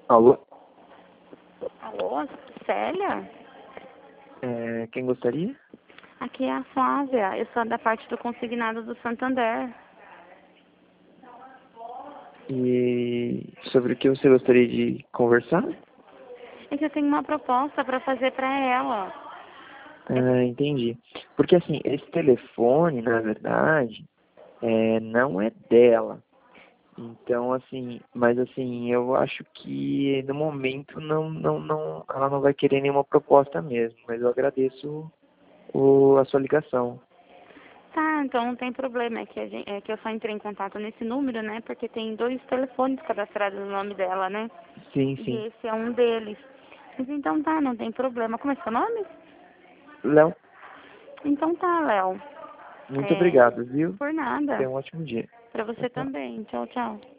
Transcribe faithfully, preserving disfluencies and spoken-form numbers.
Alô? Alô, Célia? É, quem gostaria? Aqui é a Flávia, eu sou da parte do consignado do Santander. E sobre o que você gostaria de conversar? É que eu tenho uma proposta para fazer para ela. Ah, entendi. Porque assim, esse telefone, na verdade, é, não é dela. Então, assim, mas assim, eu acho que no momento não, não, não, ela não vai querer nenhuma proposta mesmo, mas eu agradeço o, a sua ligação. Tá, então não tem problema, é que, a gente, é que eu só entrei em contato nesse número, né? Porque tem dois telefones cadastrados no nome dela, né? Sim, E sim. esse é um deles. Mas então tá, não tem problema. Como é seu nome? Léo, Então tá, Léo. muito É, obrigado, viu? por nada. Tenha um ótimo dia. Pra Tchau, você tchau. também. Tchau, tchau.